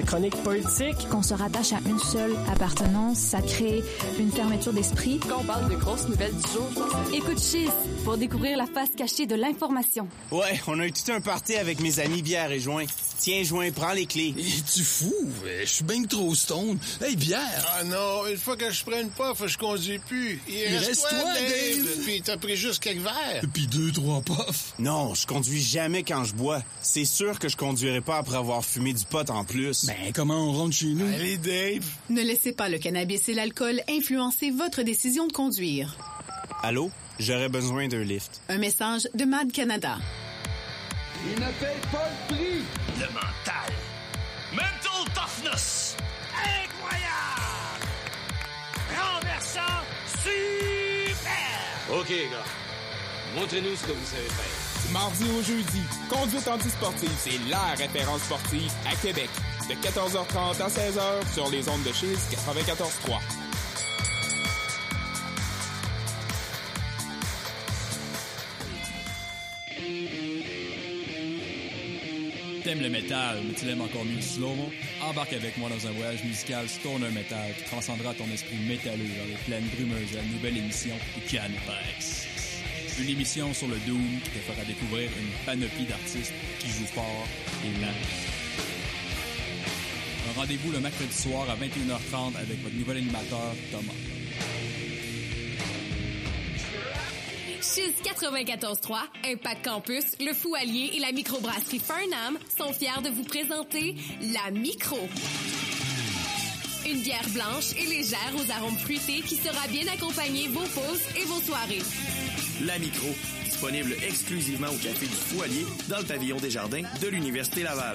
chroniques politiques. Qu'on se rattache à une seule appartenance, ça crée une fermeture d'esprit. Quand on parle de grosses nouvelles du jour, écoute Chiz pour découvrir la face cachée de l'information. Ouais, on a eu tout un party avec mes amis bière et joint. Tiens, joint, prends les clés. Es-tu fou? Je suis bien trop stone. Hey, bière! Ah non, une fois que je prenne pas, je conduis plus. Il reste toi, Dave. Puis t'as pris juste quelques verres. Puis 2-3 puffs. Non, je conduis jamais quand je bois. C'est sûr que je conduirai pas après avoir fumé du pot en plus. Ben, comment on rentre chez nous? Allez, Dave. Ne laissez pas le cannabis et l'alcool influencer votre décision de conduire. Allô? J'aurais besoin d'un lift. Un message de MAD Canada. Il ne paye pas le prix. Le mental. Mental toughness. Incroyable. Renversant. Super. OK, gars. Montrez-nous ce que vous savez faire. Du mardi au jeudi, Conduite Antisportive, c'est la référence sportive à Québec. De 14h30 à 16h sur les ondes de Chiz 94.3. T'aimes le métal, mais tu l'aimes encore mieux le slow-mo? Embarque avec moi dans un voyage musical stoner metal qui transcendra ton esprit métalleux dans les plaines brumeuses de la nouvelle émission Canpex. Une émission sur le Doom qui te fera découvrir une panoplie d'artistes qui jouent fort et lent. Un rendez-vous le mercredi soir à 21h30 avec votre nouvel animateur, Thomas. Chiz 94.3, Impact Campus, le Fou Allier et la microbrasserie Farnham sont fiers de vous présenter la Micro. Une bière blanche et légère aux arômes fruités qui sera bien accompagner vos pauses et vos soirées. La Micro, disponible exclusivement au Café du Fou Allier dans le pavillon des Jardins de l'Université Laval.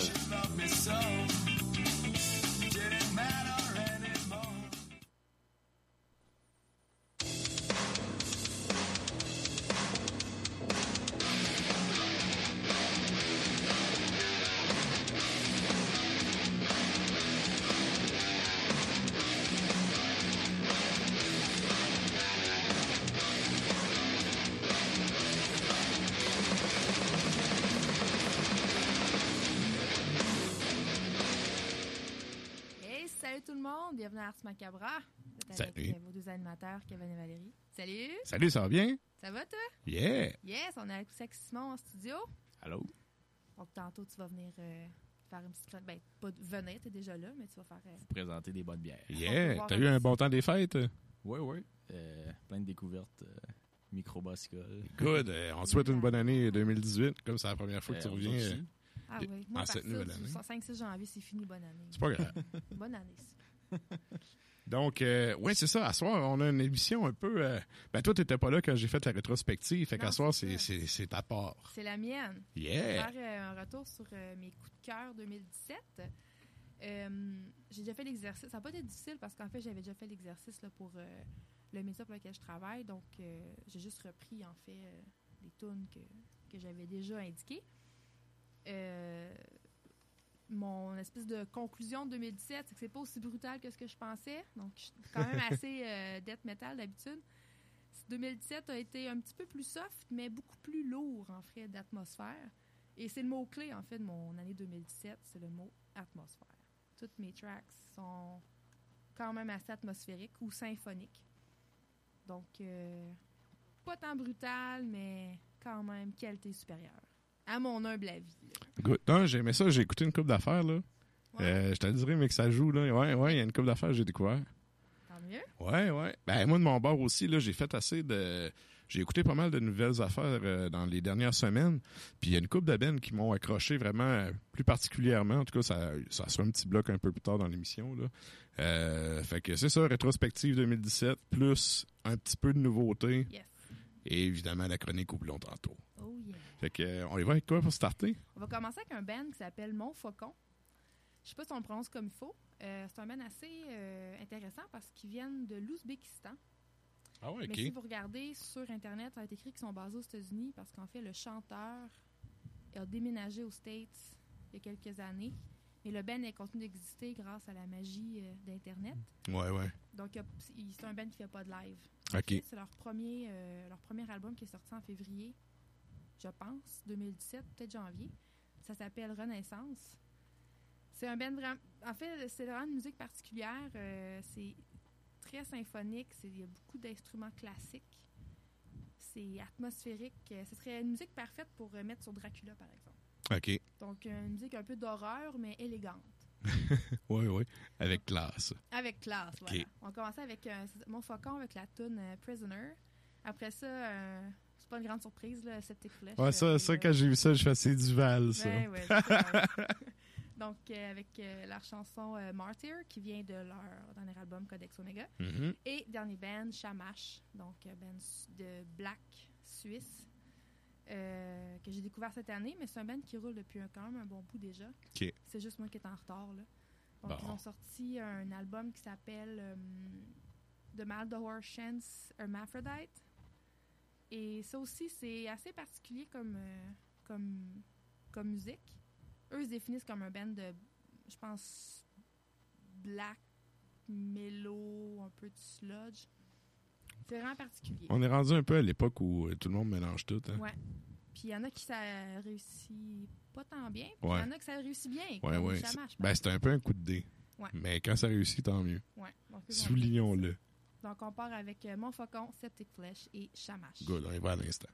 Bienvenue à Ars Macabra. Salut. Avec vos deux animateurs, Kevin et Valérie. Salut. Salut, ça va bien? Ça va, toi? Yeah. Yes, on est avec Simon en studio. Allô? Donc, tantôt, tu vas venir faire une petite... Ben, pas venir, t'es déjà là, mais tu vas faire... Vous présenter des bonnes bières. Yeah. T'as eu un bon temps des fêtes? Oui, oui. Plein de découvertes. Microbassicole. Good. On te souhaite une bonne année 2018, comme c'est la première fois que tu reviens ah oui. Moi, en cette nouvelle année. 5-6 janvier, c'est fini, bonne année. C'est pas grave. Bonne année, Donc, oui, c'est ça. À soir, on a une émission un peu... Ben, toi, t'étais pas là quand j'ai fait la rétrospective. Fait qu'à soir, c'est ta part. C'est la mienne. Yeah! Je vais faire un retour sur mes coups de cœur 2017. J'ai déjà fait l'exercice. Ça n'a pas été difficile parce qu'en fait, j'avais déjà fait l'exercice là, pour le média pour lequel je travaille. Donc, j'ai juste repris, en fait, les tunes que j'avais déjà indiquées. Mon espèce de conclusion de 2017, c'est que c'est pas aussi brutal que ce que je pensais. Donc, je suis quand même assez death metal d'habitude. 2017 a été un petit peu plus soft, mais beaucoup plus lourd, en fait, d'atmosphère. Et c'est le mot-clé, en fait, de mon année 2017, c'est le mot atmosphère. Toutes mes tracks sont quand même assez atmosphériques ou symphoniques. Donc, pas tant brutal, mais quand même qualité supérieure. À mon humble avis. Good. Non, j'ai aimé ça. J'ai écouté une couple d'affaires, là. Ouais. Je te dirais, mais que ça joue, là. Ouais, il y a une couple d'affaires que j'ai découvert. Tant mieux. Ouais. Ben, moi, de mon bord aussi, là, j'ai fait assez de... J'ai écouté pas mal de nouvelles affaires dans les dernières semaines. Puis il y a une couple de bands qui m'ont accroché vraiment plus particulièrement. En tout cas, ça sera un petit bloc un peu plus tard dans l'émission, là. Fait que c'est ça, rétrospective 2017, plus un petit peu de nouveauté. Yes. Et évidemment, la chronique au blond tantôt. Oh yeah. Fait que, on y va avec quoi pour starter? On va commencer avec un band qui s'appelle Montfaucon. Je sais pas si on le prononce comme il faut. C'est un band assez intéressant parce qu'ils viennent de l'Ouzbékistan. Ah ouais, OK. Mais si vous regardez sur Internet, ça a été écrit qu'ils sont basés aux États-Unis parce qu'en fait, le chanteur a déménagé aux States il y a quelques années. Mais le band continue d'exister grâce à la magie d'Internet. Ouais. Donc, c'est un band qui fait pas de live. OK. Fait, c'est leur premier album qui est sorti en février, je pense, 2017, peut-être janvier. Ça s'appelle Renaissance. C'est un band vraiment... En fait, c'est vraiment une musique particulière. C'est très symphonique. Il y a beaucoup d'instruments classiques. C'est atmosphérique. Ce serait une musique parfaite pour mettre sur Dracula, par exemple. OK. Donc, une musique un peu d'horreur, mais élégante. Oui. Avec classe. Avec classe, voilà. Okay. On commençait avec Montfaucon avec la tune Prisoner. Après ça, c'est pas une grande surprise, là, Septic Flesh. Ouais, ça quand j'ai vu ça, je fais c'est du Val, ça. Ouais, donc, avec leur chanson Martyr, qui vient de leur dernier album Codex Omega. Mm-hmm. Et dernier band, Shamash, donc band de black suisse, que j'ai découvert cette année, mais c'est un band qui roule depuis quand même un bon bout déjà. Okay. C'est juste moi qui est en retard, là. Donc, ils ont sorti un album qui s'appelle The Maldor Chance Hermaphrodite. Et ça aussi, c'est assez particulier comme musique. Eux, ils se définissent comme un band de, je pense, black, mellow, un peu de sludge. C'est vraiment particulier. On est rendu un peu à l'époque où tout le monde mélange tout. Hein? Ouais. Puis il y en a qui ça réussit pas tant bien. Puis il y en a qui ça réussit bien. Ouais. Shamash, c'est un peu un coup de dé. Ouais. Mais quand ça réussit, tant mieux. Ouais. Donc, soulignons-le. Donc, on part avec Montfaucon, Septic Flesh et Shamash. Good, on y va à l'instant.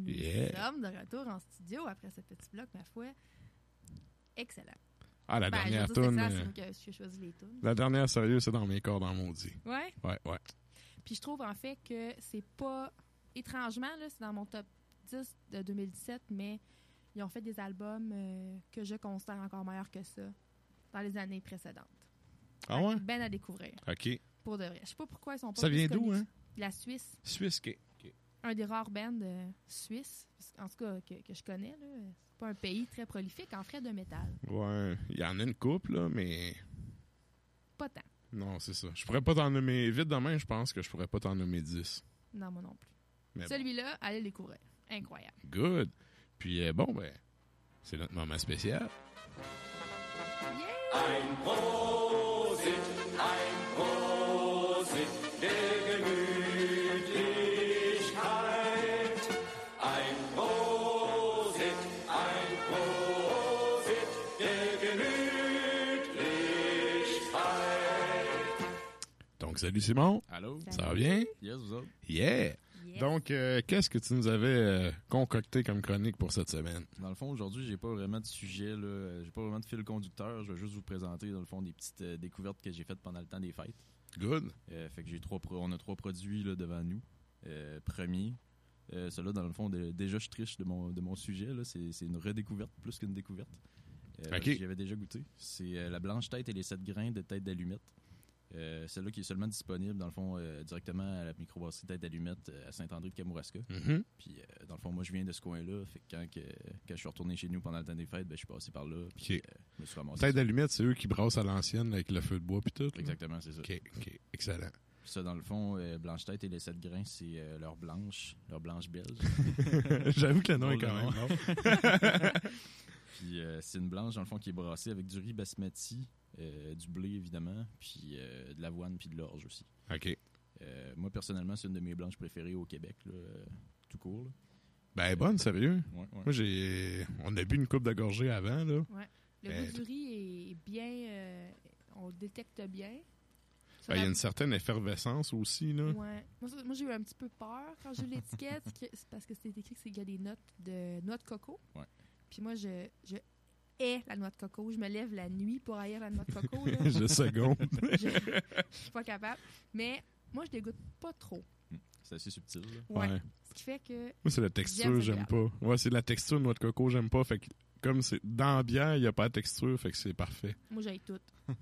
Yeah. Nous sommes de retour en studio après ce petit bloc, ma foi. Excellent. Ah, la dernière je toune. c'est que j'ai choisi les tunes. La dernière, sérieux, c'est dans mes cordes en maudit. Ouais? Ouais. Puis je trouve en fait que c'est pas... Étrangement, là, c'est dans mon top 10 de 2017, mais ils ont fait des albums que je considère encore meilleurs que ça dans les années précédentes. Ah ouais? Ben à découvrir. OK. Pour de vrai. Je sais pas pourquoi ils sont pas Ça vient plus d'où, connus. hein? La Suisse. Suisse, OK. Un des rares bands suisses, en tout cas que je connais. Là. C'est pas un pays très prolifique en frais de métal. Ouais. Il y en a une couple, là, mais... Pas tant. Non, c'est ça. Je pourrais pas t'en nommer... Vite demain, je pense que je pourrais pas t'en nommer 10. Non, moi non plus. Mais celui-là, allez le découvrir. Incroyable. Good. Puis c'est notre moment spécial. Yeah! Ein Prosit, der Gemütlichkeit. Ein Prosit, der Gemütlichkeit. Donc, salut Simon. Allô? Ça va bien? Yes, vous autres? Yeah! Donc, qu'est-ce que tu nous avais concocté comme chronique pour cette semaine? Dans le fond, aujourd'hui, j'ai pas vraiment de sujet, là. J'ai pas vraiment de fil conducteur. Je vais juste vous présenter, dans le fond, des petites découvertes que j'ai faites pendant le temps des fêtes. Good. Fait que on a 3 produits là, devant nous. Premier, celui-là, dans le fond, déjà je triche de mon sujet. Là. C'est une redécouverte plus qu'une découverte. J'y avais déjà goûté. C'est la blanche tête et les 7 grains de tête d'allumette. Celle-là qui est seulement disponible, dans le fond, directement à la microbrasserie Tête d'Allumette à Saint-André-de-Kamouraska. Mm-hmm. Puis, dans le fond, moi, je viens de ce coin-là. Fait que quand je suis retourné chez nous pendant le temps des fêtes, je suis passé par là. Puis, je me suis ramassé. Tête d'Allumette, c'est eux qui brassent à l'ancienne avec le feu de bois puis tout. Exactement, c'est ça. OK. Excellent. Puis ça, dans le fond, Blanche Tête et les 7 grains, c'est leur blanche belge. J'avoue que le nom est quand même bon. Puis, c'est une blanche, dans le fond, qui est brassée avec du riz basmati. Du blé, évidemment, puis de l'avoine, puis de l'orge aussi. OK. Moi, personnellement, c'est une de mes blanches préférées au Québec, là, tout court. Là. Ben, bonne, sérieux. Ouais. Moi, on a bu une coupe de gorgée avant, là. Ouais. Le goût du riz est bien... on le détecte bien. Il y a une certaine effervescence aussi, là. Ouais. Moi, j'ai eu un petit peu peur quand j'ai eu l'étiquette, c'est parce que c'est écrit qu'il y a des notes de noix de coco. Ouais. Puis moi, je hais la noix de coco. Je me lève la nuit pour haïr la noix de coco. Là. Je seconde. Je suis pas capable. Mais moi, je dégoûte pas trop. C'est assez subtil. Là. Ouais. Ce qui fait que... Moi, c'est la texture, j'aime pas. Ouais, c'est la texture de noix de coco, j'aime pas. Fait que, comme c'est dans la bière, il n'y a pas de texture, fait que c'est parfait. Moi, j'aille tout.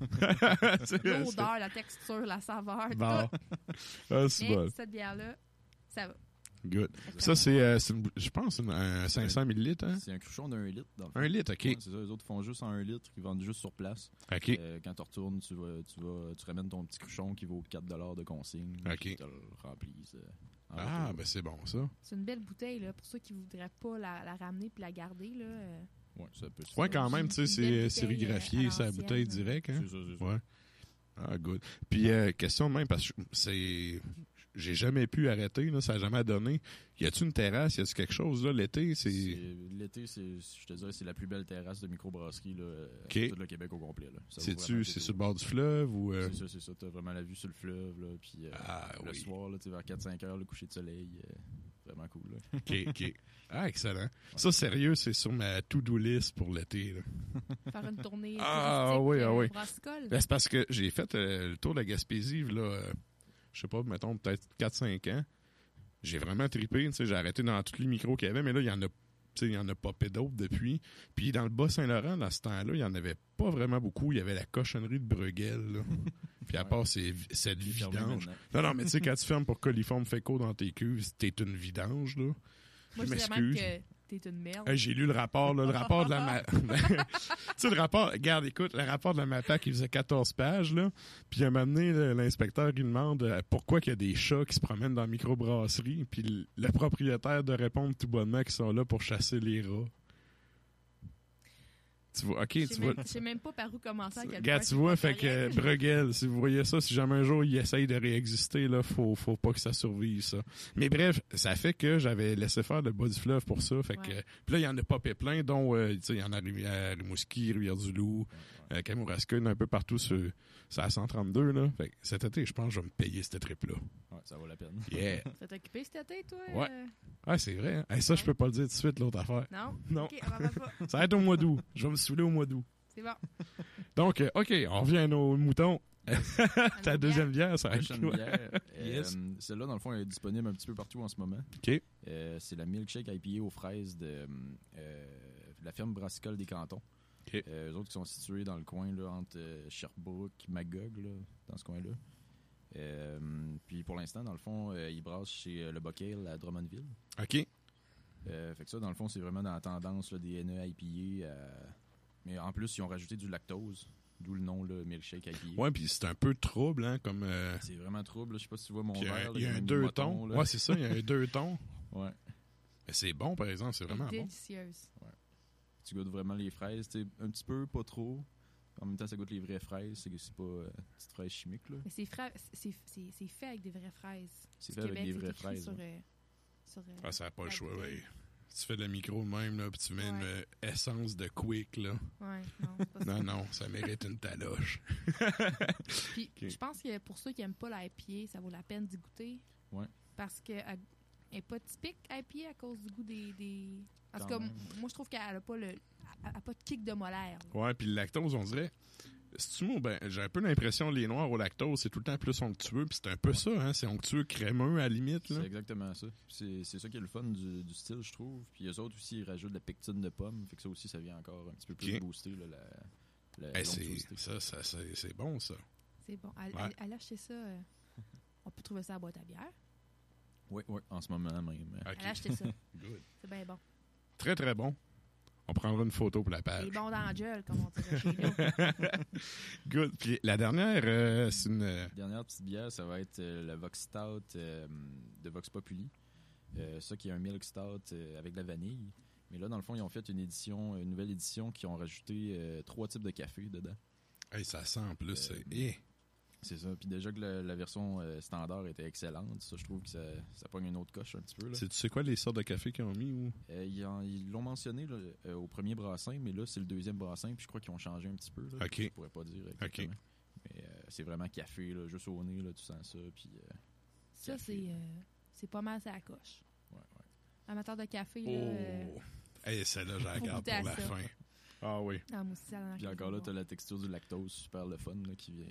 L'odeur, la texture, la saveur, bon. tout. C'est mais bon. cette bière-là, ça va. Good. Ça, c'est je pense, un 500 ml, hein? C'est un cruchon d'1 litre, dans le fond. 1 litre, OK. Ouais, c'est ça, les autres font juste en 1 litre, ils vendent juste sur place. OK. Quand tu retournes, tu ramènes ton petit cruchon qui vaut 4$ de consigne. OK. Tu le remplis. Ben c'est bon, ça. C'est une belle bouteille, là, pour ceux qui ne voudraient pas la ramener puis la garder, là. Ouais, ça peut se Ouais, quand même, tu sais, c'est sérigraphié, sa sa bouteille direct, hein? C'est ça. Ouais. Ah, good. Puis, question de même, parce que j'ai jamais pu arrêter, là, ça n'a jamais donné. Y a-tu une terrasse, y a-tu quelque chose, là, l'été? L'été, je te dirais, c'est la plus belle terrasse de microbrasserie, là, tout le Québec au complet, là. C'est sur le bord du fleuve ou... C'est ça, t'as vraiment la vue sur le fleuve, là, puis le soir, là, vers 4-5 heures, le coucher de soleil, vraiment cool, là. OK. Ah, excellent. Ouais. Ça, sérieux, c'est sur ma to-do list pour l'été, là. Faire une tournée brassicole. Ben, c'est parce que j'ai fait le tour de la Gaspésie, là... je sais pas, mettons, peut-être 4-5 ans. J'ai vraiment trippé, tu sais, j'ai arrêté dans tous les micros qu'il y avait, mais là, il y en a pas d'autres depuis. Puis dans le Bas-Saint-Laurent, dans ce temps-là, il y en avait pas vraiment beaucoup. Il y avait la cochonnerie de Bruegel, là. Puis à part cette vidange. Non, mais tu sais, quand tu fermes pour coliforme féco dans tes cuves, t'es une vidange, là. Moi, je dirais même que t'es une merde. J'ai lu le rapport, là, le rapport de la... tu sais, le rapport... Regarde, écoute, le rapport de la MAPAC, il faisait 14 pages, là. Puis à un moment donné, l'inspecteur, il demande pourquoi il y a des chats qui se promènent dans la microbrasserie. Puis le propriétaire de répondre tout bonnement qu'ils sont là pour chasser les rats. Tu vois, OK, tu vois. Je sais même pas par où commencer. Regarde, tu vois, fait que Bruegel, si vous voyez ça, si jamais un jour il essaye de réexister, là, faut pas que ça survive, ça. Mais bref, ça fait que j'avais laissé faire le bas du fleuve pour ça. Fait que, puis là, il y en a pas plein, dont, tu sais, il y en a à Rimouski, Rivière-du-Loup, Kamouraska, un peu partout sur la 132. Là. Fait que cet été, je pense que je vais me payer cette trip-là. Ouais, ça vaut la peine. Yeah. Ça t'a occupé cet été, toi? Ouais, c'est vrai. Hein? Ça, je peux pas le dire tout de suite, l'autre affaire. Non? OK, on va pas. Ça va être au mois d'août. Je vais me saouler au mois d'août. C'est bon. Donc, OK, on revient à nos moutons. Ta deuxième bière, ça va être quoi? Yes. Celle-là, dans le fond, elle est disponible un petit peu partout en ce moment. OK. C'est la Milkshake IPA aux fraises de la ferme brassicole des Cantons. Okay. Eux autres qui sont situés dans le coin là, entre Sherbrooke, Magog, là, dans ce coin-là. Puis pour l'instant, dans le fond, ils brassent chez Le Bocale à Drummondville. OK. Fait que ça, dans le fond, c'est vraiment dans la tendance là, des NE IPA. Mais en plus, ils ont rajouté du lactose. D'où le nom, là, Milkshake IPA. Ouais, puis c'est un peu trouble, hein, comme... C'est vraiment trouble, là. Je sais pas si tu vois mon verre. Il y a un 2 tons. Ouais, c'est ça, il y a un 2 tons. Ouais. Mais c'est bon, par exemple, c'est vraiment délicieuse. Bon. Ouais. Tu goûtes vraiment les fraises, tu sais, un petit peu, pas trop. En même temps, ça goûte les vraies fraises, c'est pas petite fraise chimique, là. Mais c'est fait avec des vraies fraises. C'est fait avec des vraies fraises. Ça n'a pas le choix, oui. Tu fais de la micro même, là, puis tu mets une essence de quick, là. Ouais, non, c'est pas ça. Non, ça mérite une taloche. Puis, je pense que pour ceux qui n'aiment pas l'IPA, ça vaut la peine d'y goûter. Ouais. Parce qu'elle n'est pas typique, IPA, à cause du goût des... En tout cas, moi, je trouve qu'elle n'a pas, pas de kick de molaire. Là. Ouais, puis le lactose, on dirait... j'ai un peu l'impression que les noirs au lactose, c'est tout le temps plus onctueux, puis c'est un peu ça, hein, c'est onctueux, crémeux à la limite. Là. C'est exactement ça. C'est ça qui est le fun du style, je trouve. Puis eux autres aussi, ils rajoutent de la pectine de pomme, fait que ça aussi, ça vient encore un petit peu plus booster là, c'est bon, ça. C'est bon. Allez acheter ça. On peut trouver ça à boîte à bière. Oui, en ce moment même. Okay. Allez acheter ça. C'est bien bon. Très, très bon. On prendra une photo pour la page. C'est bon dans la gueule, comme on dirait chez nous. Good. Puis la dernière, c'est une... La dernière petite bière, ça va être le Vox Stout de Vox Populi. Ça qui est un Milk Stout avec de la vanille. Mais là, dans le fond, ils ont fait une nouvelle édition qui ont rajouté 3 types de café dedans. Hey, ça sent en plus. C'est ça. Puis déjà que la version standard était excellente, ça, je trouve que ça pogne une autre coche un petit peu. Là. Tu sais quoi les sortes de café qu'ils ont mis? Ou? Ils l'ont mentionné là, au premier brassin, mais là, c'est le deuxième brassin, puis je crois qu'ils ont changé un petit peu. Là, OK. Je pourrais pas dire exactement. Mais c'est vraiment café, là, juste au nez, là, tu sens ça. Puis, ça, c'est pas mal, ça la coche. Ouais. Amateur de café, là... Hey, celle-là, je la garde pour la fin. Ah oui. Puis encore là, t'as la texture du lactose, super le fun, là, qui vient...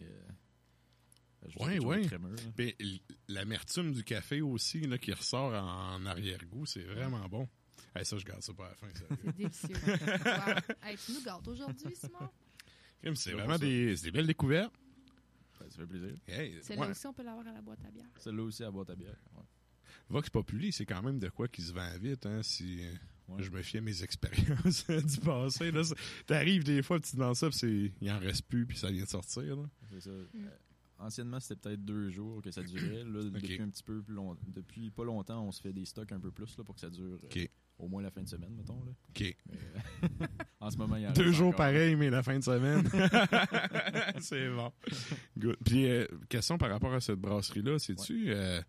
Oui. Crémeux, ben, l'amertume du café aussi, là, qui ressort en arrière-goût, c'est vraiment bon. Hey, ça, je garde ça pour la fin. C'est délicieux. Wow. Hey, tu nous gâtes aujourd'hui, Simon? C'est vraiment des belles découvertes. Ça fait plaisir. Hey, celle-là aussi, on peut l'avoir à la boîte à bière. Celle-là aussi à la boîte à bière, ouais. Vox Populi, c'est quand même de quoi qui se vend vite, hein, si je me fie à mes expériences du passé. Là, t'arrives des fois, tu dans ça, puis il en reste plus, puis ça vient de sortir. Là. C'est ça. Anciennement, c'était peut-être 2 jours que ça durait. Là, depuis un petit peu plus long, depuis pas longtemps, on se fait des stocks un peu plus là, pour que ça dure au moins la fin de semaine, mettons. Là. OK. Mais, en ce moment, il y en a 2 jours encore. pareil, mais la fin de semaine. C'est bon. Good. Puis, question par rapport à cette brasserie-là, sais-tu...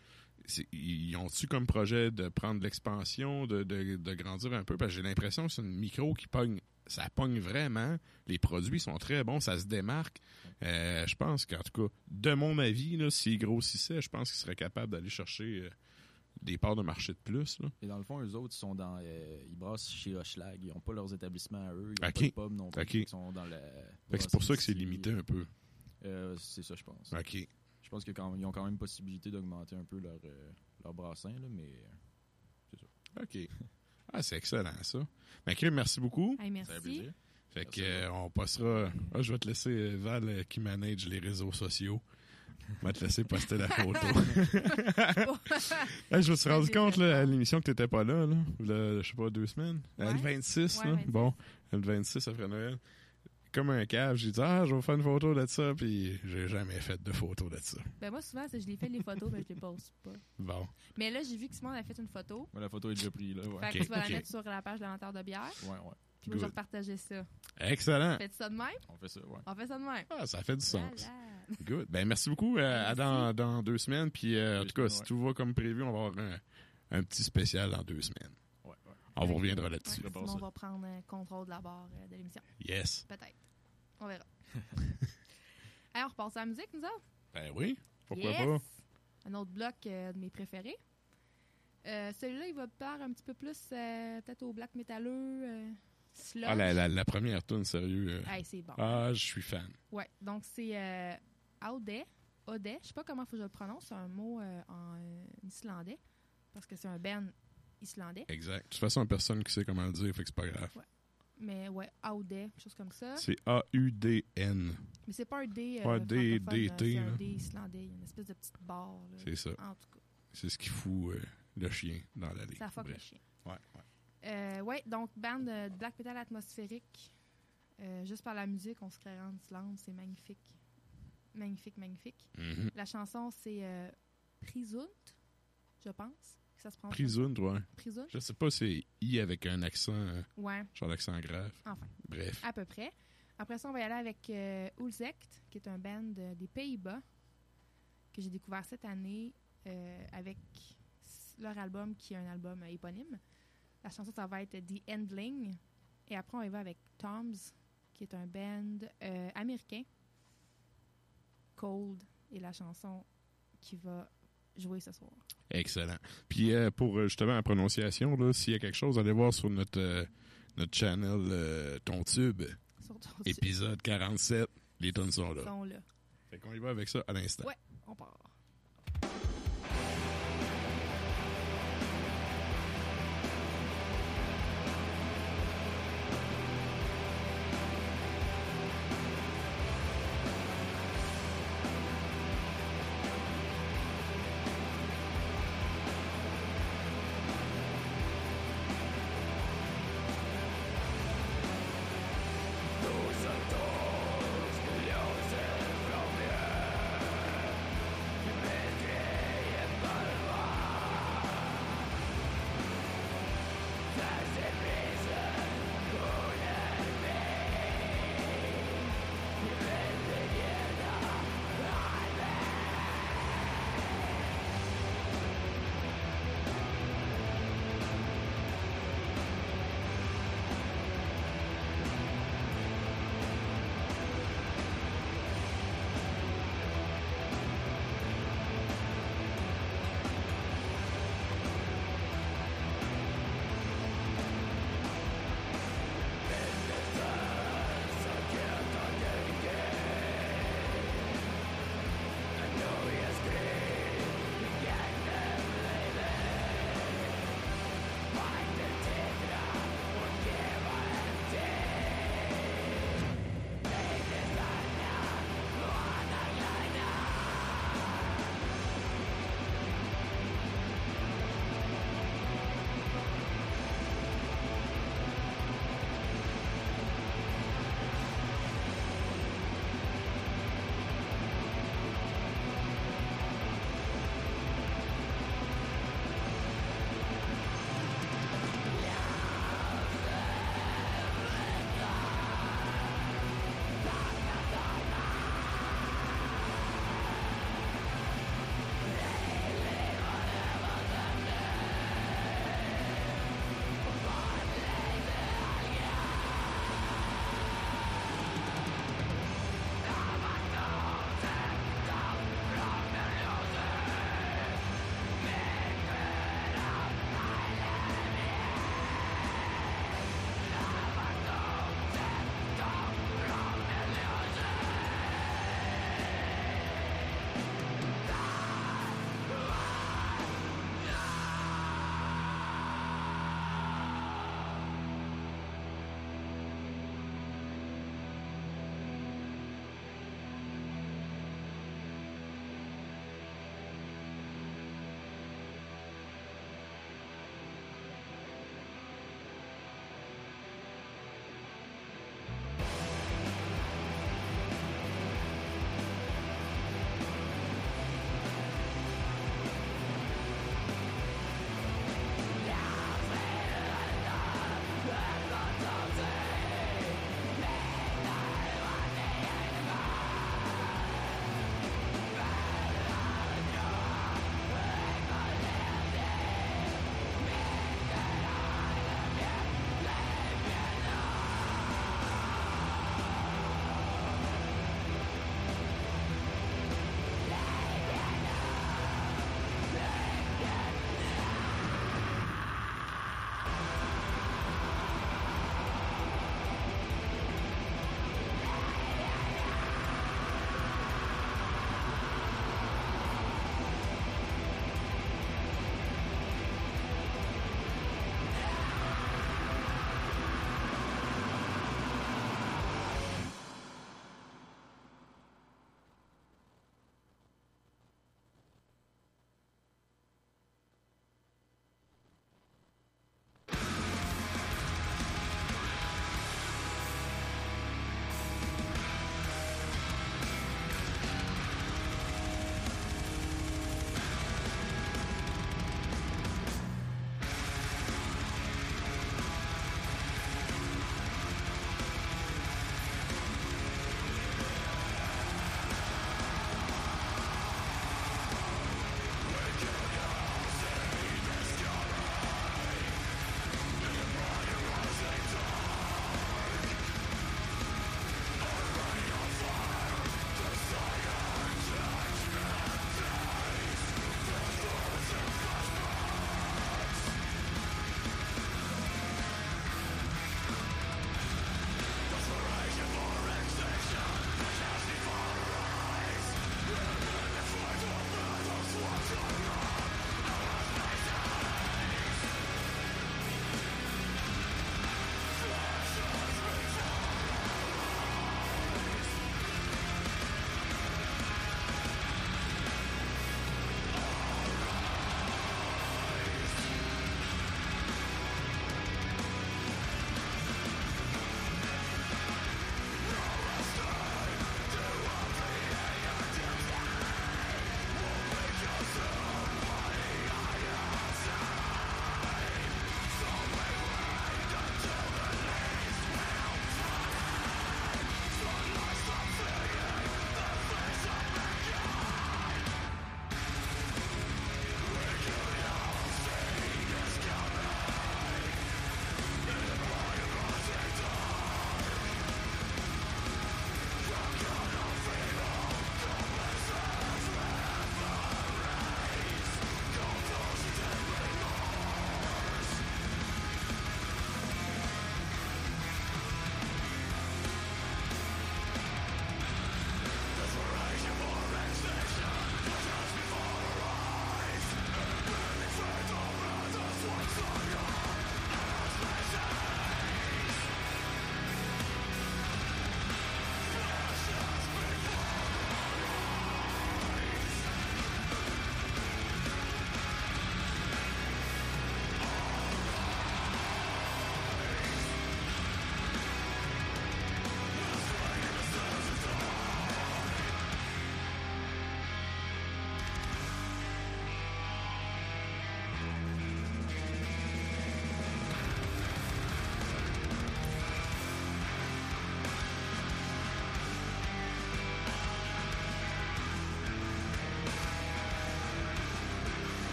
ils ont-tu comme projet de prendre de l'expansion, de grandir un peu? Parce que j'ai l'impression que c'est une micro qui pogne. Ça pogne vraiment. Les produits sont très bons, ça se démarque. Je pense qu'en tout cas, de mon avis, là, s'ils grossissaient, je pense qu'ils seraient capables d'aller chercher des parts de marché de plus. Là. Et dans le fond, eux autres, ils brassent chez Hochelag. Ils n'ont pas leurs établissements à eux. Ils n'ont pas de pub non plus. Ils sont dans la... Fait que c'est pour ça que c'est limité un peu. C'est ça, je pense. OK. Je pense qu'ils ont quand même possibilité d'augmenter un peu leur brassin, là, mais c'est ça. OK. Ah, c'est excellent, ça. Merci beaucoup. Hey, merci. Ça fait plaisir. Fait que on passera... je vais te laisser, Val, qui manage les réseaux sociaux. Je vais te laisser poster la photo. Je me suis rendu compte là, à l'émission que tu n'étais pas là. Je sais pas, 2 semaines. Le 26, là. 26. Bon, le 26 après Noël. Comme un cave, j'ai dit je vais faire une photo de ça, puis j'ai jamais fait de photo de ça. Ben moi souvent je les fais les photos, mais je les poste pas. Bon. Mais là j'ai vu que Simon a fait une photo. Ouais, la photo est déjà prise là. Ouais. Fait que tu vas la mettre sur la page de l'amateur de bière. Ouais. Puis moi je vais partager ça. Excellent. Faites ça de même? On fait ça, ouais. On fait ça de même. Ah, ça fait du sens. Good. Ben merci beaucoup. À dans 2 semaines. Puis en tout cas, si tout va comme prévu, on va avoir un petit spécial dans 2 semaines. Ouais. On vous reviendra là-dessus. Simon va prendre contrôle de la barre de l'émission. Yes. Peut-être. On verra. Alors, on repasse à la musique, nous autres? Ben oui, pourquoi pas? Un autre bloc de mes préférés. Celui-là, il va plaire un petit peu plus peut-être au black métalleux, sludge. Ah, la première tune, sérieux. C'est bon. Ah, je suis fan. Ouais, donc c'est Aude. Je sais pas comment faut que je le prononce. C'est un mot en islandais. Parce que c'est un band islandais. Exact. De toute façon, personne qui sait comment le dire, fait que c'est pas grave. Ouais. Mais ouais, Aude, quelque chose comme ça. C'est A-U-D-N. Mais c'est pas un D D-T. C'est un D islandais. Il y a une espèce de petite barre. Là. C'est ça. En tout cas. C'est ce qui fout le chien dans l'allée. Ça fuck le chien. Ouais. Donc, band de black metal atmosphérique. Juste par la musique, on se crée en Islande. C'est magnifique. Magnifique. Mm-hmm. La chanson, c'est Prisunt, je pense. Ça se prend. Prisunt, ouais. Prisunt? Je sais pas, c'est I avec un accent. Ouais. Genre l'accent grave. Enfin. Bref. À peu près. Après ça, on va y aller avec Ulzect, qui est un band des Pays-Bas que j'ai découvert cette année avec leur album, qui est un album éponyme. La chanson, ça va être The Endling. Et après, on y va avec Toms, qui est un band américain. Cold est la chanson qui va jouer ce soir. Excellent. Puis pour justement la prononciation, là, s'il y a quelque chose, allez voir sur notre channel Ton Tube. Sur Ton Tube. Épisode 47. Les tonnes sont là. Sont là. Fait qu'on y va avec ça à l'instant. Ouais, on part. Nous sommes tous millions de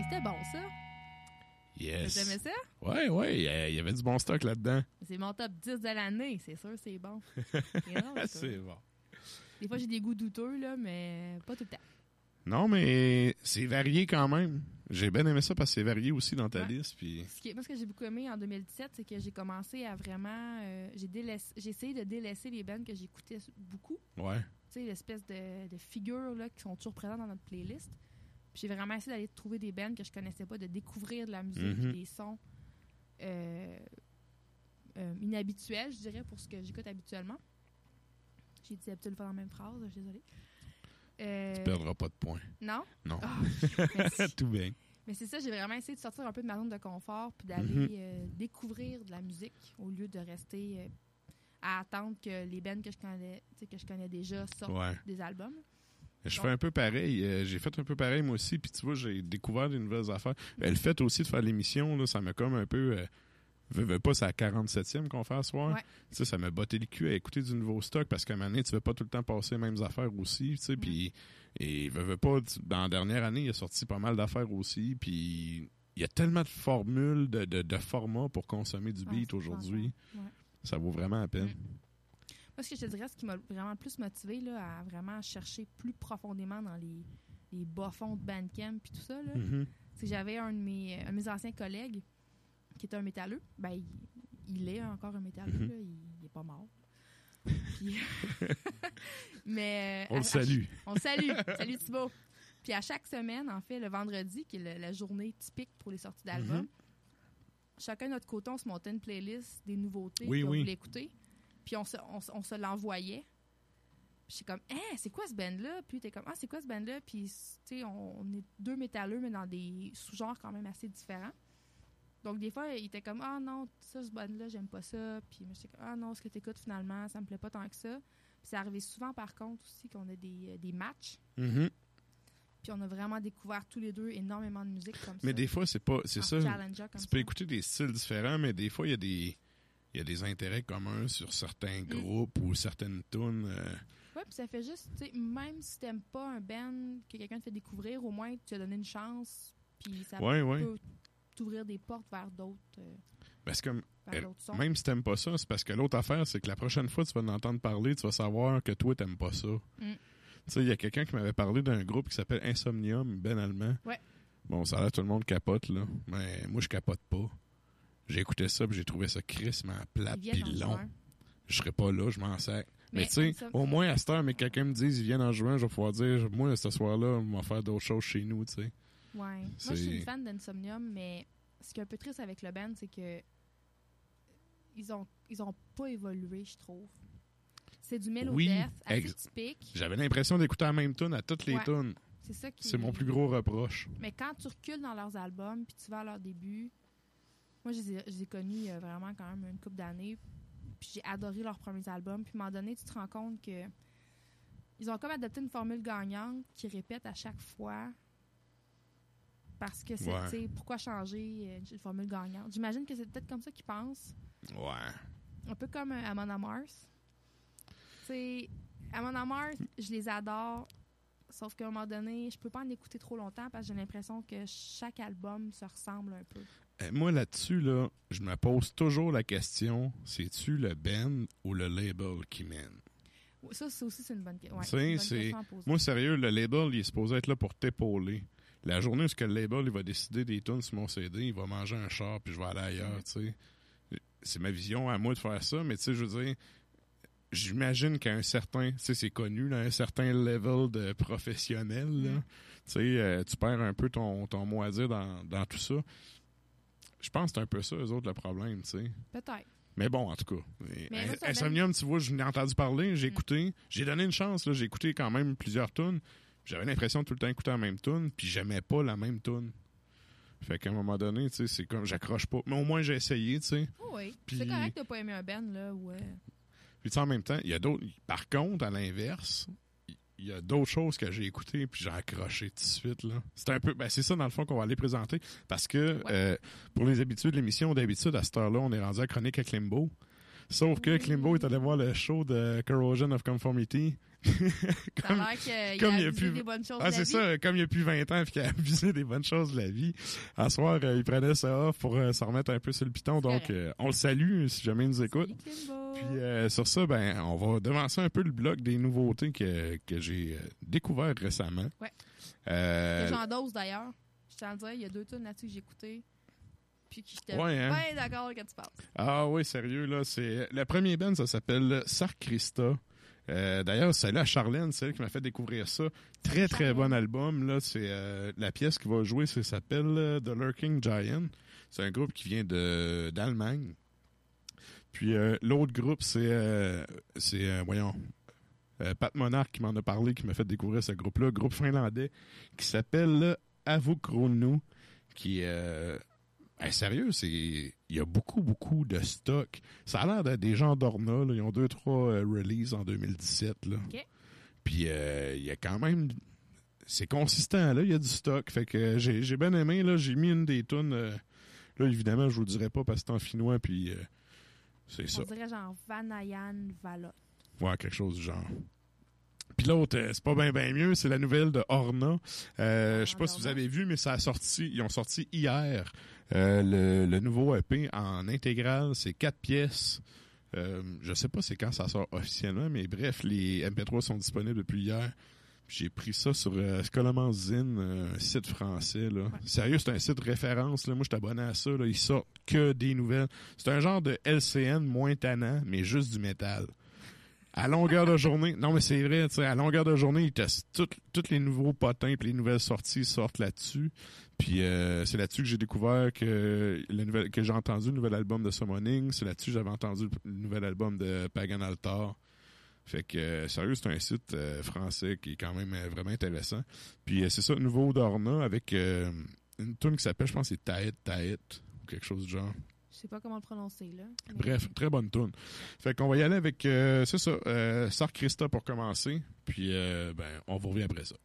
c'était bon, ça. Yes. T'aimais ça? Ouais, il y avait du bon stock là-dedans. C'est mon top 10 de l'année, c'est sûr, c'est bon. C'est bon. Des fois, j'ai des goûts douteux, là, mais pas tout le temps. Non, mais c'est varié quand même. J'ai bien aimé ça parce que c'est varié aussi dans ta liste. Puis... Moi, ce que j'ai beaucoup aimé en 2017, c'est que j'ai commencé à vraiment... j'ai essayé de délaisser les bands que j'écoutais beaucoup. Ouais. Tu sais, l'espèce de figures là, qui sont toujours présentes dans notre playlist. Puis j'ai vraiment essayé d'aller trouver des bands que je connaissais pas, de découvrir de la musique, des sons inhabituels, je dirais, pour ce que j'écoute habituellement. J'ai dit habituellement faire la même phrase, je suis désolée. Tu perdras pas de points. Non? Non. Oh, tout bien. Mais c'est ça, j'ai vraiment essayé de sortir un peu de ma zone de confort puis d'aller découvrir de la musique au lieu de rester à attendre que les bands que je connais déjà sortent des albums. Je fais un peu pareil. J'ai fait un peu pareil moi aussi. Puis tu vois, j'ai découvert des nouvelles affaires. Le fait aussi de faire l'émission, là, ça m'a comme un peu... veux pas, c'est à 47e qu'on fait ce soir. Ouais. Ça m'a botté le cul à écouter du nouveau stock parce qu'à un moment donné, tu veux pas tout le temps passer les mêmes affaires aussi. Puis, et veux pas, dans la dernière année, il a sorti pas mal d'affaires aussi. Puis, il y a tellement de formules, de formats pour consommer du beat aujourd'hui. Ça vaut vraiment la peine. Moi, ce que je te dirais, ce qui m'a vraiment plus motivé là, à vraiment chercher plus profondément dans les bas-fonds de Bandcamp et tout ça, là, c'est que j'avais un de mes anciens collègues qui était un métalleux. Ben, il est encore un métalleux, là, il est pas mort. Puis, mais, on le salue. On le salue. Salut Thibaut. Puis à chaque semaine, en fait, le vendredi, qui est la journée typique pour les sorties d'albums, chacun de notre côté, on se montait une playlist des nouveautés qu'on voulait écouter. Puis on se l'envoyait. Puis j'étais comme, c'est quoi ce band-là? Puis t'es comme, c'est quoi ce band-là? Puis, tu sais, on est deux métalleux, mais dans des sous-genres quand même assez différents. Donc, des fois, il était comme, non, ça, ce band-là, j'aime pas ça. Puis moi, j'étais comme, non, ce que t'écoutes finalement, ça me plaît pas tant que ça. Puis ça arrivait souvent, par contre, aussi, qu'on a des matchs. Puis on a vraiment découvert tous les deux énormément de musique comme ça. Mais des fois, c'est ça. Tu peux écouter des styles différents, mais des fois, il y a des intérêts communs sur certains groupes ou certaines tunes. Oui, puis ça fait juste, tu sais, même si t'aimes pas un band que quelqu'un te fait découvrir, au moins tu as donné une chance, puis ça peut t'ouvrir des portes vers d'autres. Parce que même si t'aimes pas ça, c'est parce que l'autre affaire, c'est que la prochaine fois que tu vas en entendre parler, tu vas savoir que toi, t'aimes pas ça. Tu sais, il y a quelqu'un qui m'avait parlé d'un groupe qui s'appelle Insomnium, ben allemand. Ouais. Bon, ça a l'air tout le monde capote, là. Mais moi, je capote pas. J'ai écouté ça, puis j'ai trouvé ça crissement plate pis long. Je serais pas là, je m'en sac. Mais tu sais, au moins à cette heure, mais quelqu'un me dise, ils viennent en juin, je vais pouvoir dire, moi, ce soir-là, on va faire d'autres choses chez nous, tu sais. Ouais. Moi, je suis une fan d'Insomnium, mais ce qui est un peu triste avec le band, c'est que ils ont pas évolué, je trouve. C'est du mellow-death assez typique. J'avais l'impression d'écouter la même tune à toutes les tunes. C'est mon plus gros reproche. Mais quand tu recules dans leurs albums, puis tu vas à leur début, moi, je les ai connus vraiment quand même une couple d'années, puis j'ai adoré leurs premiers albums. Puis à un moment donné, tu te rends compte que ils ont comme adopté une formule gagnante qui répète à chaque fois. Parce que c'est, tu sais, pourquoi changer une formule gagnante? J'imagine que c'est peut-être comme ça qu'ils pensent. Ouais. Un peu comme Amon Amarth. Tu sais, Amon Amarth, je les adore. Sauf qu'à un moment donné, je peux pas en écouter trop longtemps parce que j'ai l'impression que chaque album se ressemble un peu. Moi, là-dessus, là, je me pose toujours la question, c'est-tu le band ou le label qui mène? Ça aussi, c'est une bonne question. Moi, sérieux, le label, il est supposé être là pour t'épauler. La journée où le label il va décider des tunes sur mon CD, il va manger un char puis je vais aller ailleurs, tu sais. C'est ma vision à moi de faire ça, mais tu sais, je veux dire, j'imagine qu'à un certain, tu sais, c'est connu, là, un certain level de professionnel, là, tu sais, tu perds un peu ton mot à dire dans tout ça. Je pense que c'est un peu ça, eux autres, le problème, tu sais. Peut-être. Mais bon, en tout cas. Insomnium, tu vois, je n'ai entendu parler, j'ai écouté, j'ai donné une chance, là, j'ai écouté quand même plusieurs tunes. J'avais l'impression de tout le temps écouter la même tune, puis j'aimais pas la même tune. Fait qu'à un moment donné, tu sais, c'est comme, j'accroche pas. Mais au moins, j'ai essayé, tu sais. Oui, c'est correct de pas aimer un band, là, Puis tu sais, en même temps, il y a d'autres... Par contre, à l'inverse, il y a d'autres choses que j'ai écoutées, puis j'ai accroché tout de suite, là. C'est un peu... c'est ça, dans le fond, qu'on va aller présenter. Parce que, pour les habitudes de l'émission, d'habitude, à cette heure-là, on est rendu à chronique à Klimbo. Sauf que Klimbo est allé voir le show de Corrosion of Conformity. Ça a l'air qu'il a abusé des bonnes choses de la vie. C'est ça, comme il a plus 20 ans et qu'il a abusé des bonnes choses de la vie. À soir, il prenait ça off pour s'en remettre un peu sur le piton. Donc, on le salue si jamais il nous écoute. Puis sur ça, ben, on va devancer un peu le bloc des nouveautés que j'ai découvert récemment. Ouais. Que j'endosse d'ailleurs. Je tiens à le dire, il y a 2 tunes là-dessus que j'ai écoutées. Puis que j'étais bien d'accord quand tu parles. Ah oui, sérieux, là. Le premier band, ça s'appelle Sark Christa. D'ailleurs, salut à Charlène, c'est elle qui m'a fait découvrir ça. Très, très bon album. Là. C'est la pièce qui va jouer, ça s'appelle The Lurking Giant. C'est un groupe qui vient d'Allemagne. Puis l'autre groupe, c'est Pat Monarch qui m'en a parlé, qui m'a fait découvrir ce groupe-là, groupe finlandais, qui s'appelle Avokronu, qui sérieux, il y a beaucoup, beaucoup de stock. Ça a l'air d'être des gens d'Orna, là. Ils ont 2-3 releases en 2017, là. Okay. Puis il y a quand même... C'est consistant, là, il y a du stock. Fait que j'ai bien aimé, là. J'ai mis une des tunes... là, évidemment, je vous le dirai pas parce que c'est en finnois, puis c'est ça. On dirait genre Vanayan Valot. Ouais, quelque chose du genre. Puis l'autre, c'est pas bien mieux, c'est la nouvelle de Orna. Je sais pas si vous avez vu, mais ils ont sorti hier le nouveau EP en intégrale. C'est 4 pièces. Je sais pas c'est quand ça sort officiellement, mais bref, les MP3 sont disponibles depuis hier. Puis j'ai pris ça sur Scolamanzine, un site français. Là. Ouais. Sérieux, c'est un site référence. Là. Moi, je suis abonné à ça. Là. Ils sortent que des nouvelles. C'est un genre de LCN moins tannant, mais juste du métal. À longueur de journée, non mais c'est vrai, tu sais, à longueur de journée, ils testent tous les nouveaux potins et les nouvelles sorties sortent là-dessus. Puis c'est là-dessus que j'ai découvert que j'ai entendu le nouvel album de Summoning. C'est là-dessus que j'avais entendu le nouvel album de Pagan Altar. Fait que sérieux, c'est un site français qui est quand même vraiment intéressant. Puis c'est ça, nouveau d'Orna avec une tune qui s'appelle, je pense, c'est Taet ou quelque chose du genre. Je sais pas comment le prononcer, là. Mais... Bref, très bonne tune. Fait qu'on va y aller avec, c'est ça, Sark Christa pour commencer. Puis, on vous revient après ça.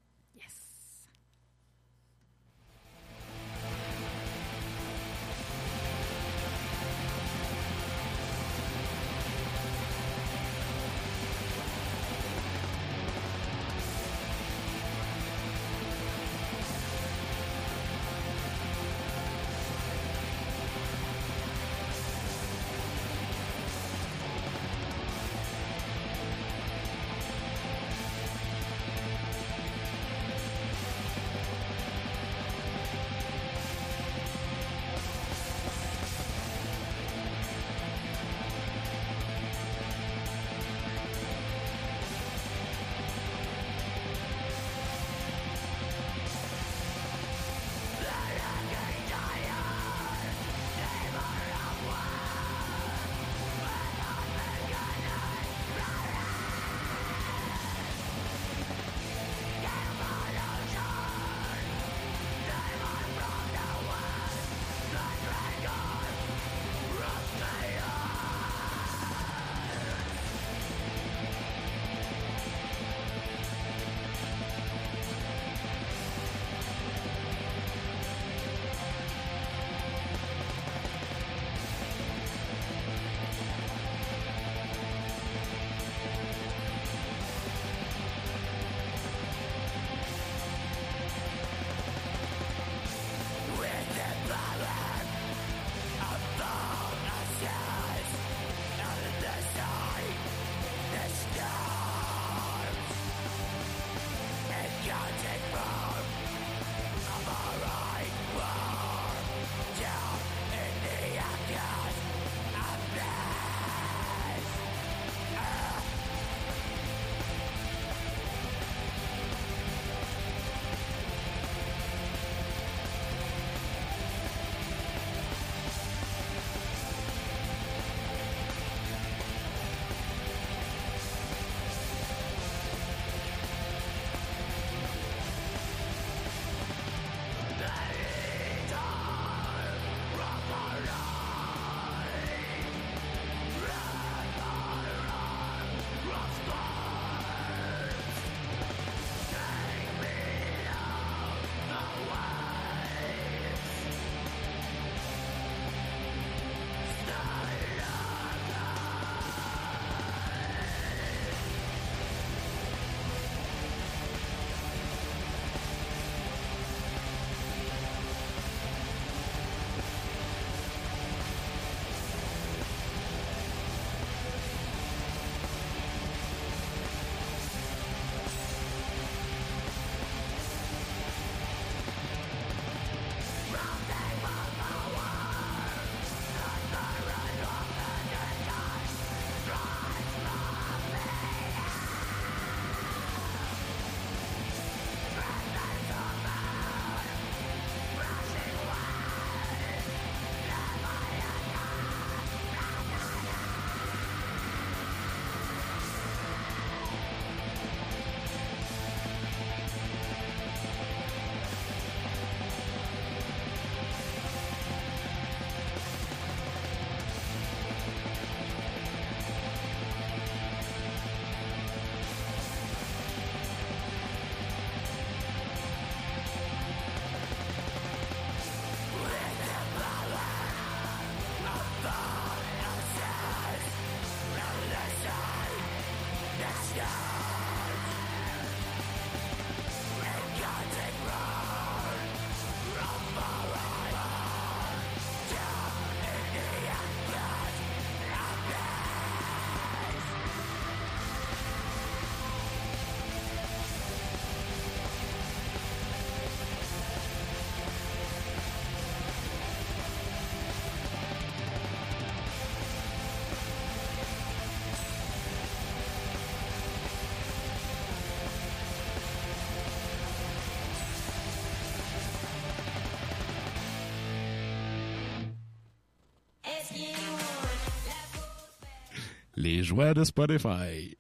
Les joies de Spotify.